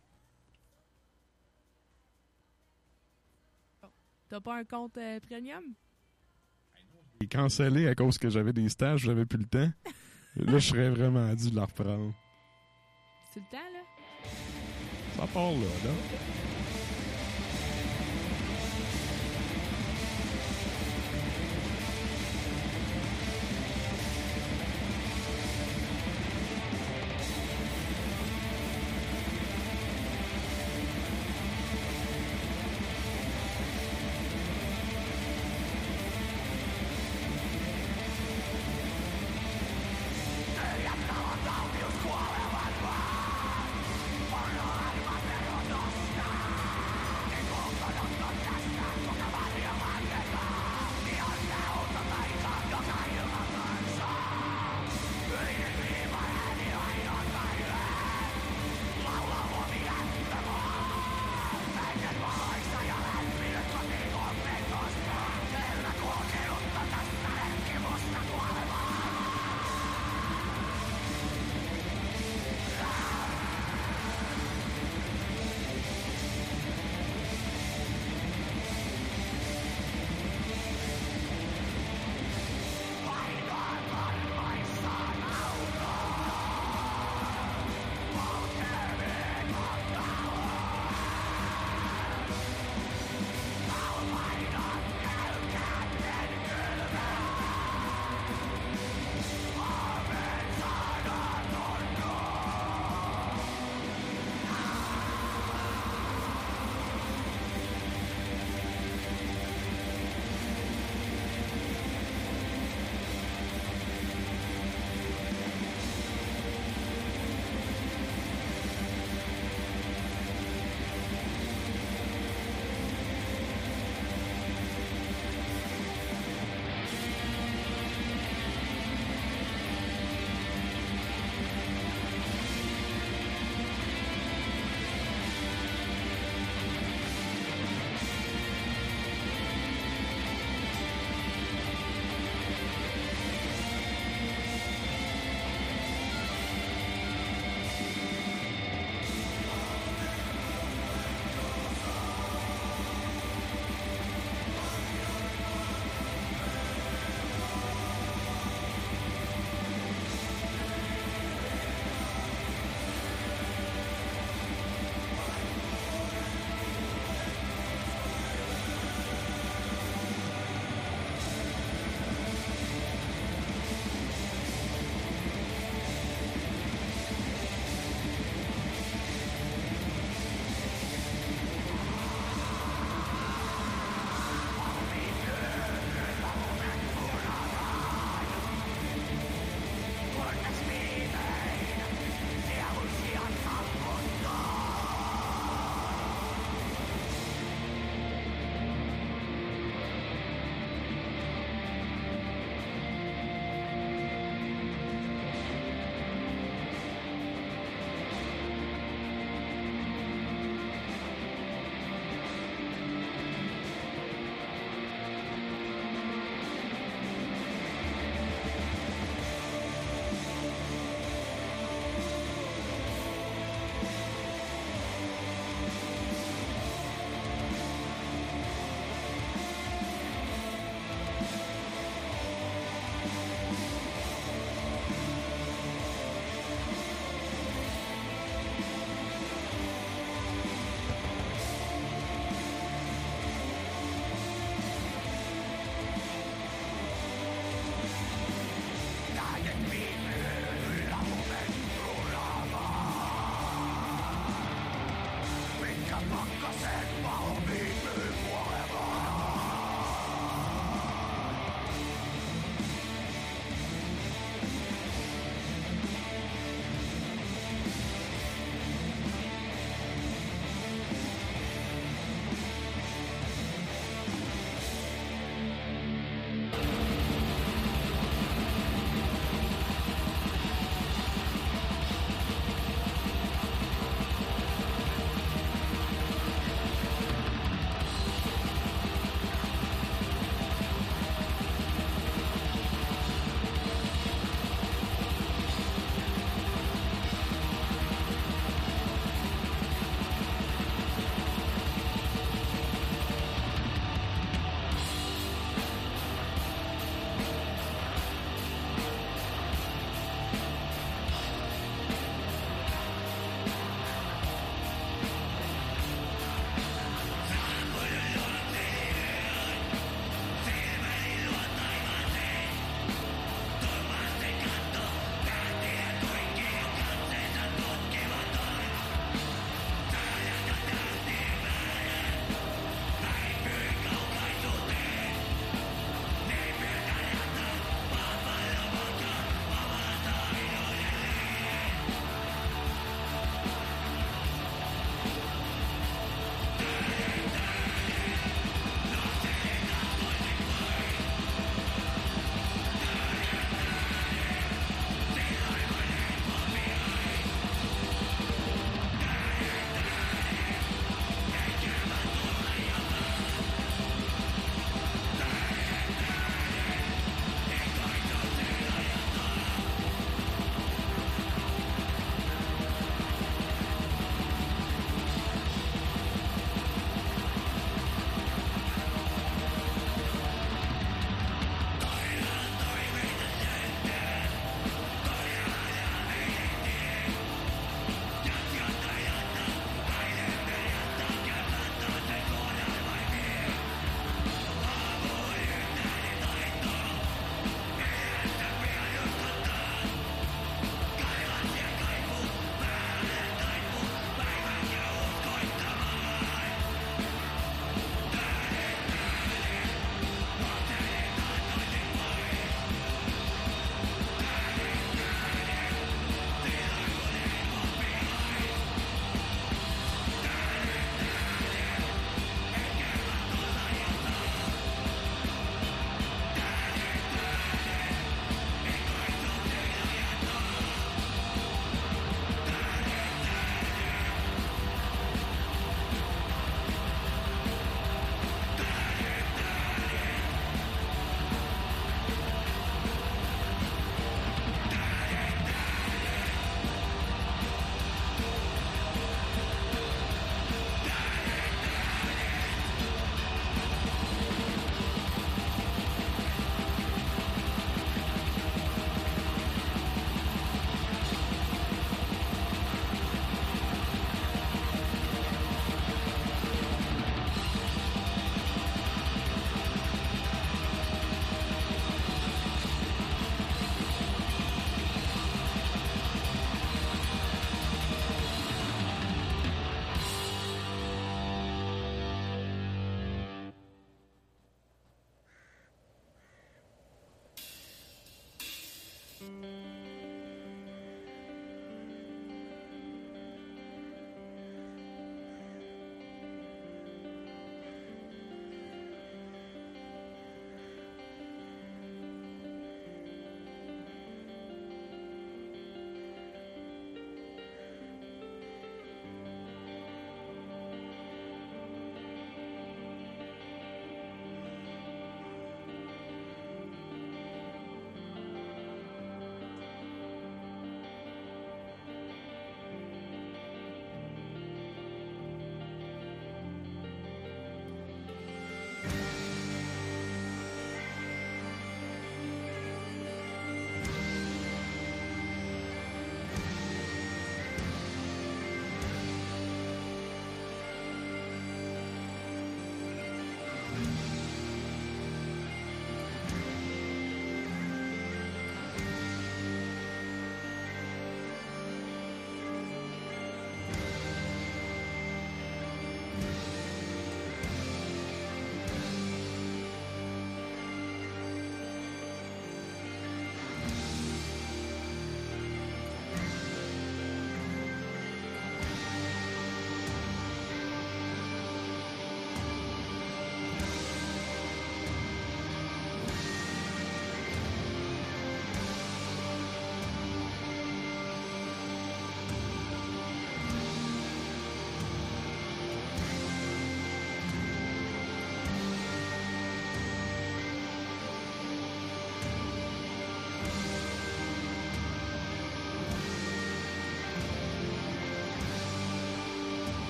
T'as pas un compte premium? J'ai cancellé à cause que j'avais des stages, j'avais plus le temps. Là, je serais vraiment dû de la reprendre. C'est le temps, là? Ça part là, là.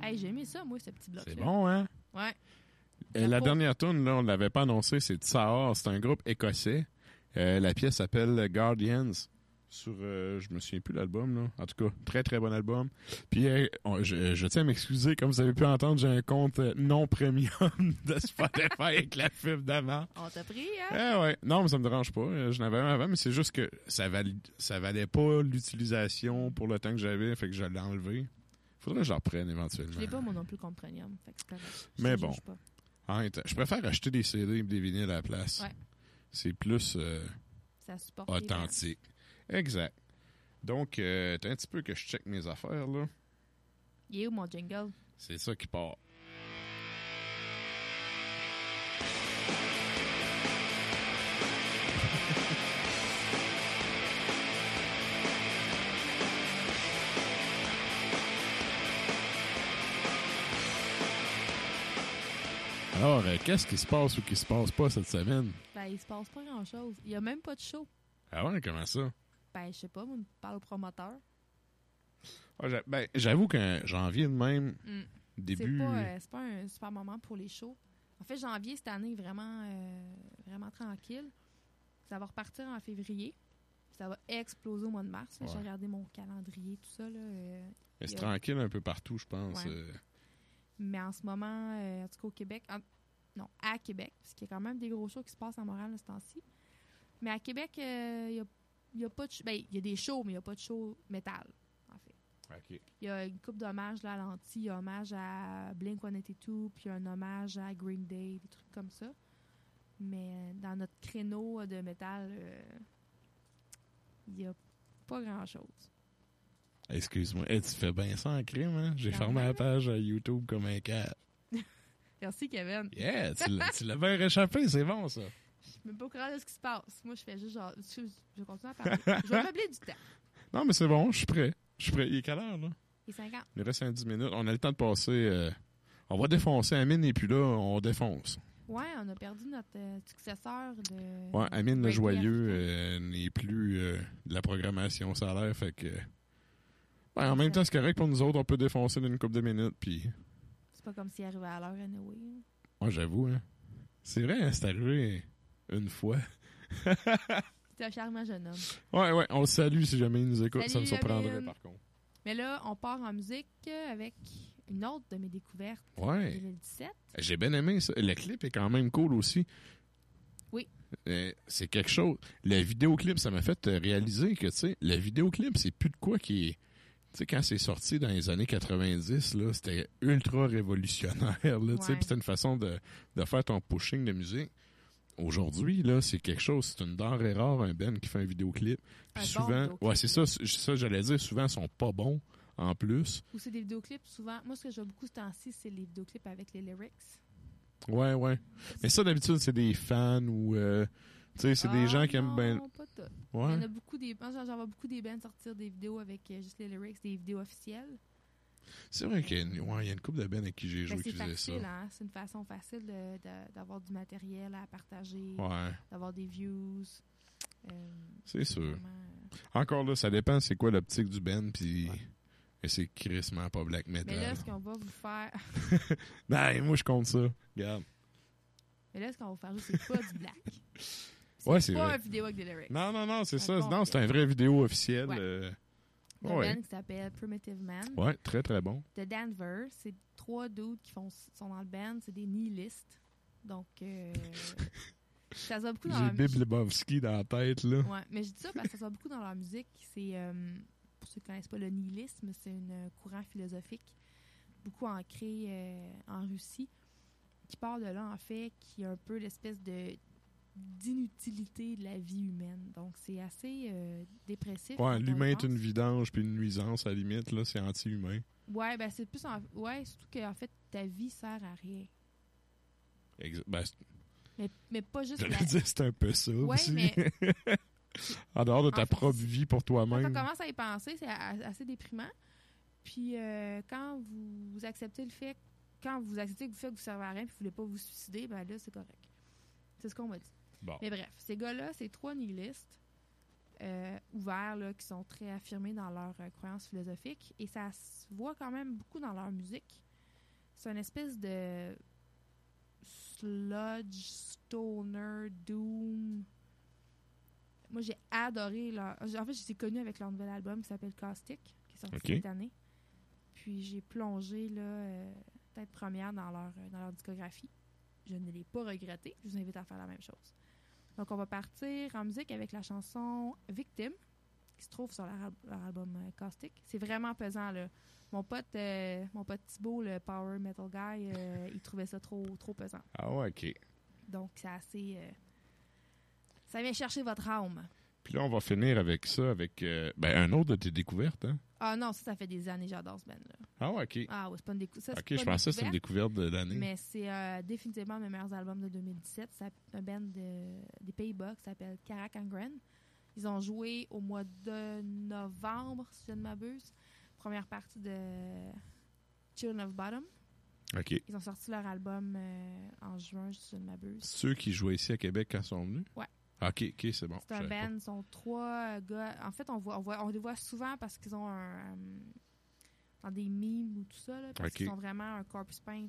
Hey, j'ai aimé ça, moi, ce petit bloc-là. C'est bon, hein? Ouais. La dernière tune, là, on ne l'avait pas annoncé, c'est Tsahar. C'est un groupe écossais. La pièce s'appelle Guardians. Sur, je me souviens plus de l'album, là. En tout cas, très, très bon album. Puis, je tiens à m'excuser, comme vous avez pu entendre, j'ai un compte non premium de Spotify avec la fibre d'avant. On t'a pris, hein? Ouais. Non, mais ça me dérange pas. Je n'avais un avant, mais c'est juste que ça valait pas l'utilisation pour le temps que j'avais, fait que je l'ai enlevé. Faudrait que je le reprenne éventuellement. Je l'ai pas, moi non plus, compte premium. Fait que c'est correct. Mais bon. Je préfère acheter des CD et des vinyles à la place. Ouais. C'est plus ça supporte authentique. Exact. Donc, t'as un petit peu que je check mes affaires, là. Il est où mon jingle? C'est ça qui part. Alors, qu'est-ce qui se passe ou qui se passe pas cette semaine? Ben, il se passe pas grand-chose. Il y a même pas de show. Ah ouais, comment ça? Ben, je sais pas, on parle au promoteur. Ah, j'avoue qu'en janvier de même, début... C'est pas un super moment pour les shows. En fait, janvier, cette année, est vraiment tranquille. Ça va repartir en février. Ça va exploser au mois de mars. Ouais. J'ai regardé mon calendrier, tout ça. Là, mais c'est tranquille un peu partout, je pense. Ouais. Mais en ce moment, en tout cas au Québec... à Québec, parce qu'il y a quand même des gros shows qui se passent à Montréal ce temps-ci. Mais à Québec, il y a pas de... Ben, il y a des shows, mais il n'y a pas de show métal, en fait. Okay. Il y a une couple d'hommages là, à l'anti. Il y a un hommage à Blink-182, puis un hommage à Green Day, des trucs comme ça. Mais dans notre créneau de métal, il n'y a pas grand-chose. Excuse-moi. Hey, tu fais bien ça en crime, hein? J'ai fermé la page à YouTube comme un cat. Merci, Kevin. Yeah, tu l'as bien réchappé, c'est bon, ça. Je suis même pas au courant de ce qui se passe. Moi, je fais juste genre... Je continue à parler. Je vais meubler du temps. Non, mais c'est bon, je suis prêt. Il est quelle heure, là? Il est 50. Il reste 10 minutes. On a le temps de passer... on va défoncer. Amine et puis là, on défonce. Ouais, on a perdu notre successeur de... Ouais, Amine le Joyeux n'est plus de la programmation salaire, fait que... Ben, en même temps, c'est correct pour nous autres. On peut défoncer d'une couple de minutes, puis... C'est pas comme s'il arrivait à l'heure, anyway. Moi, j'avoue, hein. C'est vrai, hein, c'est arrivé une fois. C'est un charmant jeune homme. Ouais, on le salue si jamais il nous écoute. Salut, ça me surprendrait, par contre. Mais là, on part en musique avec une autre de mes découvertes. Ouais. 2017. J'ai bien aimé ça. Le clip est quand même cool aussi. Oui. C'est quelque chose. Le vidéoclip, ça m'a fait réaliser que, tu sais, le vidéoclip, c'est plus de quoi qui est... Tu sais, quand c'est sorti dans les années 90, là, c'était ultra révolutionnaire. Là, ouais. C'était une façon de faire ton pushing de musique. Aujourd'hui, là, c'est quelque chose, c'est une denrée rare, un band qui fait un vidéoclip. Puis souvent, ouais, c'est ça, j'allais dire, souvent, ils sont pas bons, en plus. Ou c'est des vidéoclips, souvent. Moi, ce que je vois beaucoup ce temps-ci, c'est les vidéoclips avec les lyrics. Ouais. Mais ça, d'habitude, c'est des fans ou... tu sais, c'est des gens qui aiment bien... Non, pas tout. Ouais. Il y en a beaucoup j'en vois beaucoup des bands sortir des vidéos avec juste les lyrics, des vidéos officielles. C'est vrai qu'il y a une couple de bands avec qui j'ai joué qui faisaient ça. Hein? C'est une façon facile d'avoir du matériel à partager, d'avoir des views. C'est sûr. Vraiment... Encore là, ça dépend c'est quoi l'optique du band, puis c'est crissement pas black metal. Mais là, ce qu'on va vous faire... Ben, moi, je compte ça. Regarde. Mais là, ce qu'on va faire, c'est pas du black. C'est pas vrai. une vidéo avec des lyrics. Non, c'est ça. Non, c'est un vrai vidéo officiel. Un band qui s'appelle Primitive Man. Ouais, très, très bon. De Denver. C'est 3 dudes qui sont dans le band. C'est des nihilistes. Donc, ça se voit beaucoup dans leur musique. J'ai Bill Lebowski dans la tête, là. Ouais, mais je dis ça parce que ça se voit beaucoup dans leur musique. C'est, pour ceux qui ne connaissent pas le nihilisme, c'est un courant philosophique beaucoup ancré en Russie qui part de là, en fait, qui a un peu l'espèce d'inutilité de la vie humaine. Donc, c'est assez dépressif. Ouais, l'humain est une vidange puis une nuisance, à la limite, là, c'est anti-humain. Ouais, ben c'est plus... surtout qu'en fait, ta vie sert à rien. Mais pas juste... Je dire, c'est un peu ça aussi. Mais... en dehors de ta propre vie pour toi-même. Quand on commence à y penser, c'est assez déprimant. Puis, quand vous acceptez le fait... Quand vous acceptez que vous servez à rien et que vous ne voulez pas vous suicider, ben là, c'est correct. C'est ce qu'on m'a dit. Bon. Mais bref, ces gars-là, c'est 3 nihilistes ouverts, là, qui sont très affirmés dans leurs croyances philosophiques. Et ça se voit quand même beaucoup dans leur musique. C'est une espèce de sludge, stoner, doom. Moi, j'ai adoré leur... En fait, je les ai connus avec leur nouvel album qui s'appelle Caustic, qui est sorti cette année. Puis j'ai plongé, là, tête première dans leur discographie. Je ne l'ai pas regretté. Je vous invite à faire la même chose. Donc, on va partir en musique avec la chanson Victim, qui se trouve sur leur album Caustic. C'est vraiment pesant, là. Mon pote Thibaut, le power metal guy, il trouvait ça trop pesant. Ah ouais, OK. Donc, c'est assez... ça vient chercher votre âme. Puis là, on va finir avec ça, avec un autre de tes découvertes, hein? Ah non, ça fait des années que j'adore ce band-là. Ah ouais, OK. Ah ouais, c'est pas une découverte. OK, je pensais que c'était une découverte de l'année. Mais c'est définitivement mes meilleurs albums de 2017. C'est un band des Pays-Bas qui s'appelle Karak and Gren. Ils ont joué au mois de novembre, si je ne m'abuse. Première partie de Children of Bottom. OK. Ils ont sorti leur album en juin, si je ne m'abuse. Ceux qui jouaient ici à Québec quand ils sont venus? Ouais. OK, c'est bon. C'est un band, ils sont 3 gars. En fait, on les voit souvent parce qu'ils ont dans des memes ou tout ça, là, parce qu'ils ont vraiment un corpse paint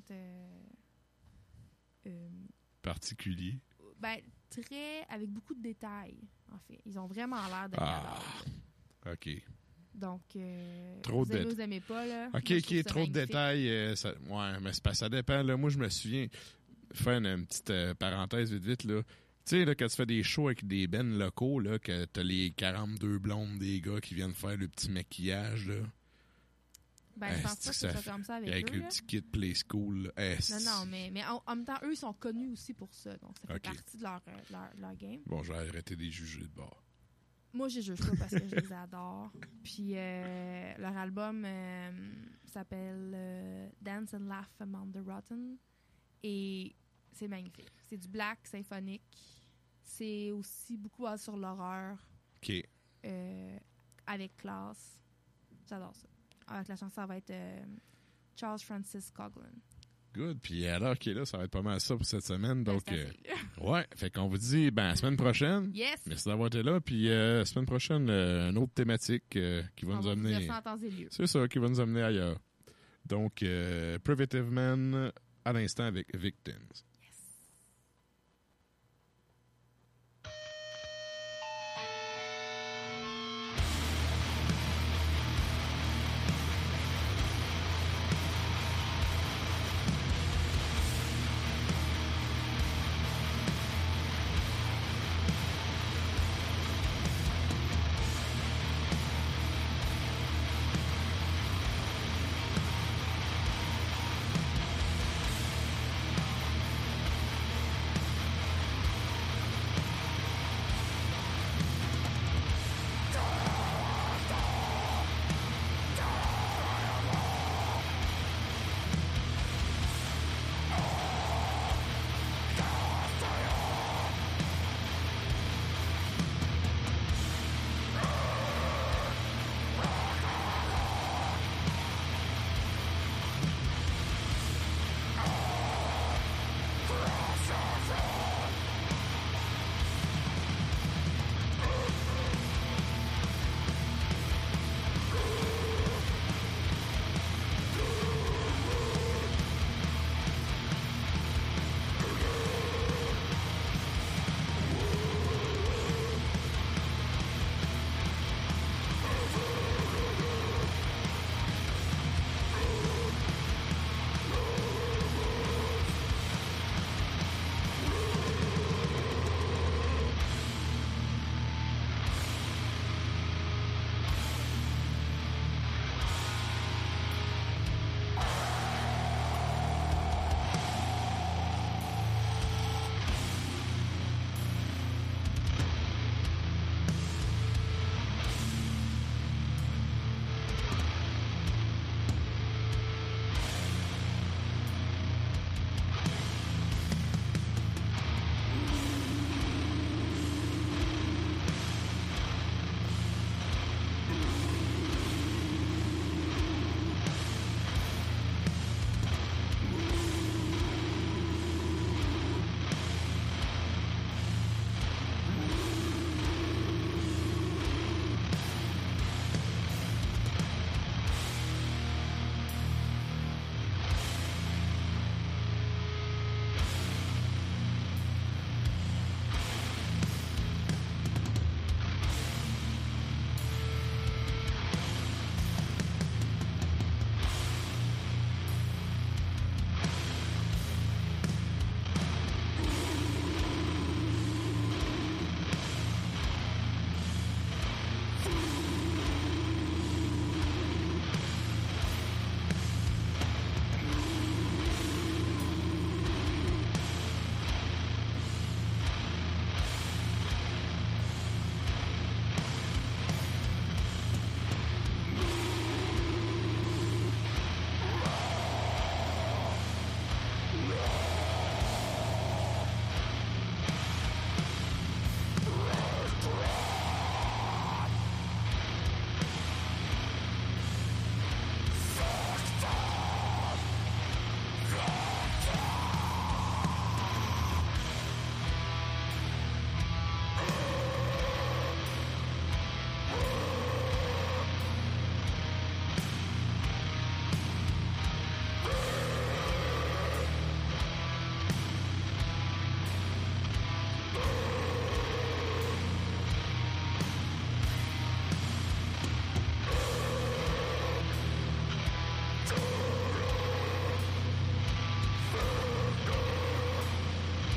particulier. Ben, avec beaucoup de détails, en fait. Ils ont vraiment l'air de OK. Donc, trop vous aimez pas, là. OK, trop de détails. Ouais, mais ça dépend, là. Moi, je me souviens, faire une petite parenthèse vite, là. Tu sais, là, quand tu fais des shows avec des bands locaux, là, que t'as les 42 blondes des gars qui viennent faire le petit maquillage, là. Ben, je pense pas que c'est ça comme ça avec eux, le petit kit Play School, là. Non, mais en même temps, eux, ils sont connus aussi pour ça. Donc, ça fait partie de leur game. Bon, j'ai arrêté de les juger de bord. Moi, je les juge pas parce que je les adore. Puis, leur album s'appelle Dance and Laugh Among the Rotten. Et c'est magnifique. C'est du black symphonique. C'est aussi beaucoup sur l'horreur. OK. Avec classe. J'adore ça. Avec la chanson, ça va être Charles Francis Coughlin. Good. Puis à l'heure qui est là, ça va être pas mal ça pour cette semaine. Donc, ouais. Fait qu'on vous dit, la semaine prochaine. Yes. Merci d'avoir été là. Puis la semaine prochaine, une autre thématique qui va nous amener. C'est ça, qui va nous amener ailleurs. Donc, Primitive Man à l'instant avec Victims.